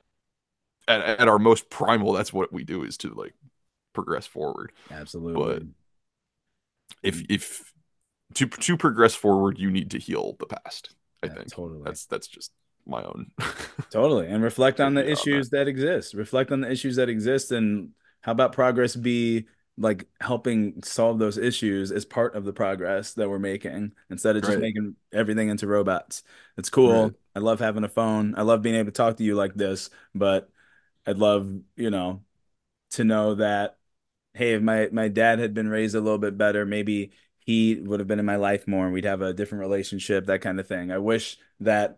at, at our most primal, that's what we do is to like progress forward. But
Absolutely.
if if to to progress forward, you need to heal the past. I
Yeah,
think
totally.
that's that's just my own
Totally. And reflect on the
opinion on that.
issues that exist. Reflect on the issues that exist. And how about progress be like helping solve those issues as part of the progress that we're making instead of just
Right.
making everything into robots? It's cool.
Right.
I love having a phone. I love being able to talk to you like this, but I'd love, you know, to know that, hey, if my my dad had been raised a little bit better, maybe he would have been in my life more and we'd have a different relationship, that kind of thing. I wish that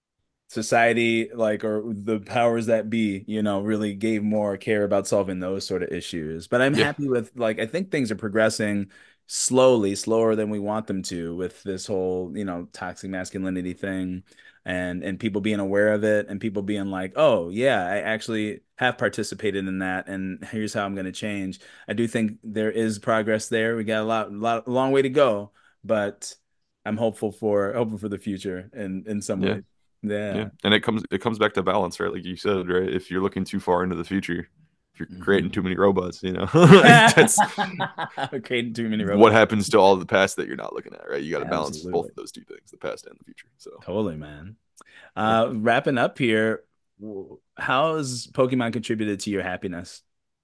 society like or the powers that be, you know, really gave more care about solving those sort of issues. But I'm
Yeah.
happy with like I think things are progressing slowly, slower than we want them to with this whole, you know, toxic masculinity thing and and people being aware of it and people being like, "Oh, yeah, I actually have participated in that and here's how I'm going to change." I do think there is progress there. We got a lot lot a long way to go, but I'm hopeful for hopeful for the future in in some
Yeah.
ways.
Yeah.
Yeah.
And it comes it comes back to balance, right? Like you said, right? If you're looking too far into the future, if you're creating
Mhm.
too many robots, you know, like that's
Creating too many
what
robots.
happens to all the past that you're not looking at, right? You got to balance both
Absolutely.
of those two things, the past and the future. So,
Totally, man.
yeah.
Uh, wrapping up here, w- how has Pokemon contributed to your happiness?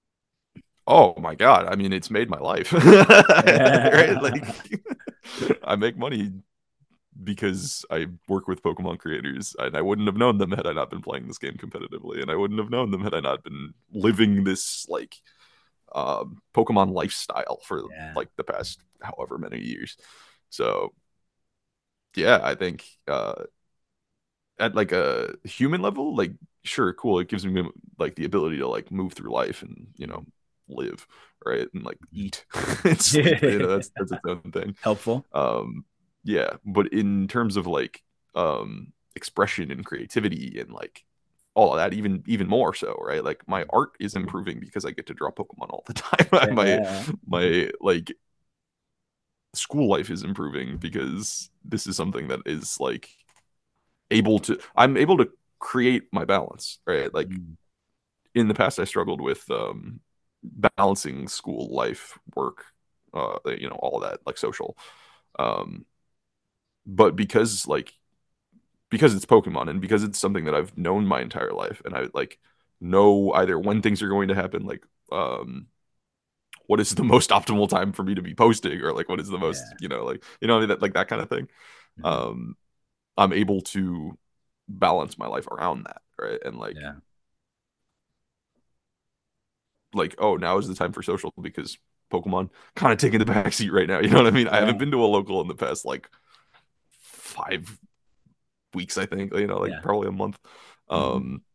Oh my God. I mean, it's made my life, right? Like,
Yeah.
I make money because I work with Pokemon creators, and I wouldn't have known them had I not been playing this game competitively, and I wouldn't have known them had I not been living this like um, Pokemon lifestyle for
Yeah.
like the past however many years. So, yeah, I think uh, at like a human level, like sure, cool. It gives me like the ability to like move through life and you know live, right, and like eat and sleep. You know, that's that's its own thing.
Helpful.
Um, yeah, but in terms of like um expression and creativity and like all of that, even even more so, right? Like my art is improving because I get to draw Pokemon all the time. my
Yeah.
my like school life is improving because this is something that is like able to I'm able to create my balance, right? Like
Mm.
in the past I struggled with um balancing school life, work, uh you know, all of that, like social. Um but because like because it's Pokemon and because it's something that I've known my entire life and I like know either when things are going to happen, like um what is the most optimal time for me to be posting, or like what is the most,
Yeah.
you know, like you know that like that kind of thing.
Mhm.
Um I'm able to balance my life around that, right? And like
Yeah.
like oh, now is the time for social because Pokemon kind of taking the back seat right now. You know what I mean? I haven't
Yeah.
been to a local in the past like five weeks, I think, you know, like
Yeah.
probably a month.
Mhm.
Um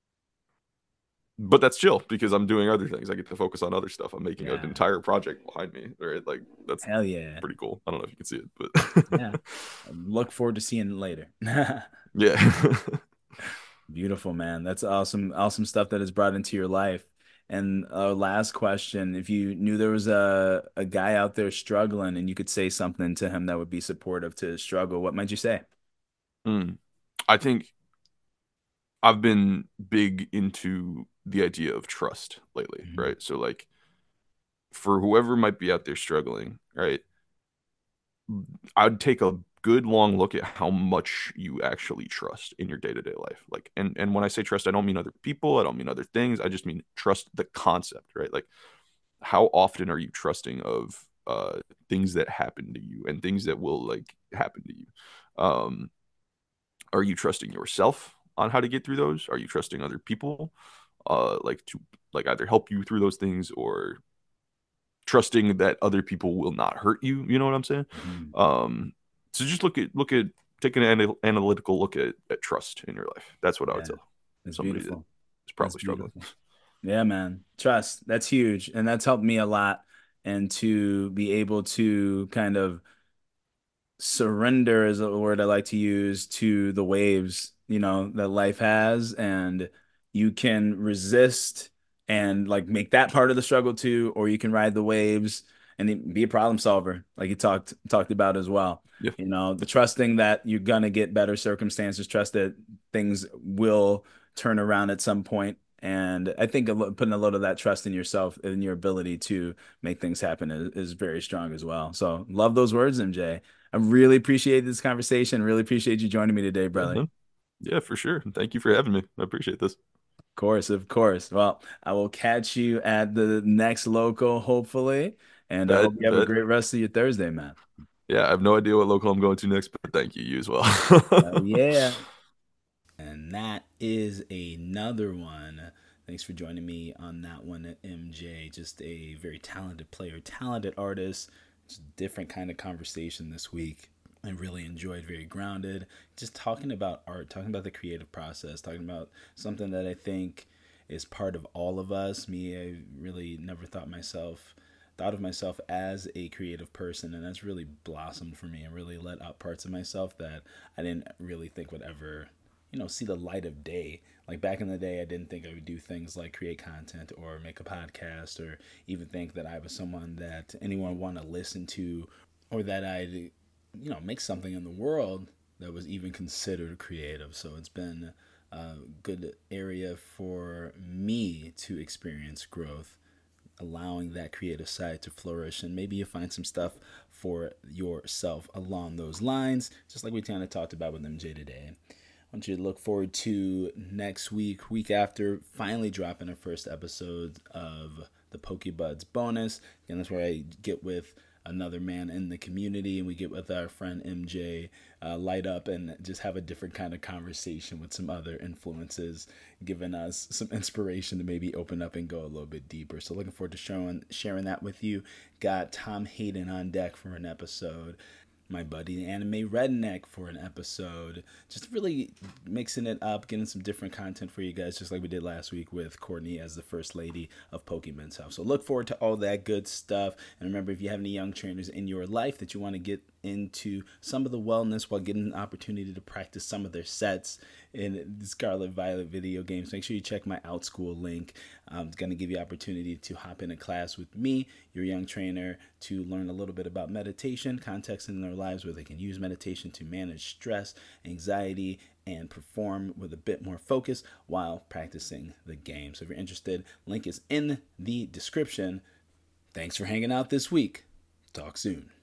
but that's chill because I'm doing other things. I get to focus on other stuff. I'm making an
Yeah.
entire project behind me, right? Like that's
Hell yeah.
pretty cool. I don't know if you can see it,
Yeah.
but
Look forward to seeing it later.
yeah.
Beautiful, man. That's awesome. Awesome stuff that is brought into your life. And uh, last question, if you knew there was a, a guy out there struggling and you could say something to him that would be supportive to his struggle, what might you say?
Mm. I think I've been big into the idea of trust lately,
Mhm.
right? So like for whoever might be out there struggling, right? I'd take a good long look at how much you actually trust in your day-to-day life. Like and and when I say trust, I don't mean other people, I don't mean other things. I just mean trust the concept, right? Like how often are you trusting of uh things that happen to you and things that will like happen to you? Um are you trusting yourself on how to get through those? Are you trusting other people uh like to like either help you through those things or trusting that other people will not hurt you, you know what I'm saying?
Mhm.
Um so just look at look at take an anal- analytical look at, at trust in your life. That's what I would
Yeah,
tell
that's
somebody that
beautiful.
is
That's
probably struggling.
beautiful. Yeah, man. Trust. That's huge. And that's helped me a lot. And to be able to kind of surrender is a word I like to use to the waves, you know, that life has, and you can resist and like make that part of the struggle too, or you can ride the waves and be a problem solver, like you talked talked about as well.
Yeah.
You know, the trusting that you're gonna get better circumstances, trust that things will turn around at some point. And I think a lo- putting a lot of that trust in yourself and your ability to make things happen is, is very strong as well. So love those words, M J. I really appreciate this conversation. Really appreciate you joining me today,
Yeah,
brother. Of
man. Yeah, for sure. Thank you for having me. I appreciate this.
course, of course. Well, I will catch you at the next local, hopefully. And I
Bet,
hope you have a
bet.
great rest of your Thursday, man.
Yeah, I have no idea what local I'm going to next, but thank you, you as well.
Uh, yeah. And that is another one. Thanks for joining me on that one, M J. Just a very talented player, talented artist. Just a different kind of conversation this week. I really enjoyed, very grounded. Just talking about art, talking about the creative process, talking about something that I think is part of all of us. Me, I really never thought myself thought of myself as a creative person, and that's really blossomed for me and really let out parts of myself that I didn't really think would ever, you know, see the light of day. Like back in the day, I didn't think I would do things like create content or make a podcast or even think that I was someone that anyone would want to listen to, or that I'd, you know, make something in the world that was even considered creative. So it's been a good area for me to experience growth, allowing that creative side to flourish, and maybe you find some stuff for yourself along those lines, just like we kind of talked about with M J today. I want you to look forward to next week, week after, finally dropping our first episode of the Pokebuds bonus. Again, that's where I get with another man in the community and we get with our friend M J, uh, light up and just have a different kind of conversation with some other influences, giving us some inspiration to maybe open up and go a little bit deeper. So looking forward to sharing sharing that with you. Got Tom Hayden on deck for an episode, my buddy Anime Redneck for an episode. Just really mixing it up, getting some different content for you guys, just like we did last week with Courtney as the first lady of Pokemon's House. So look forward to all that good stuff. And remember, if you have any young trainers in your life that you want to get into some of the wellness while getting an opportunity to practice some of their sets in Scarlet Violet video games, make sure you check my Outschool link. I'm going to give you opportunity to hop in a class with me, your young trainer, to learn a little bit about meditation, context in their lives where they can use meditation to manage stress, anxiety, and perform with a bit more focus while practicing the game. So if you're interested, link is in the description. Thanks for hanging out this week. Talk soon.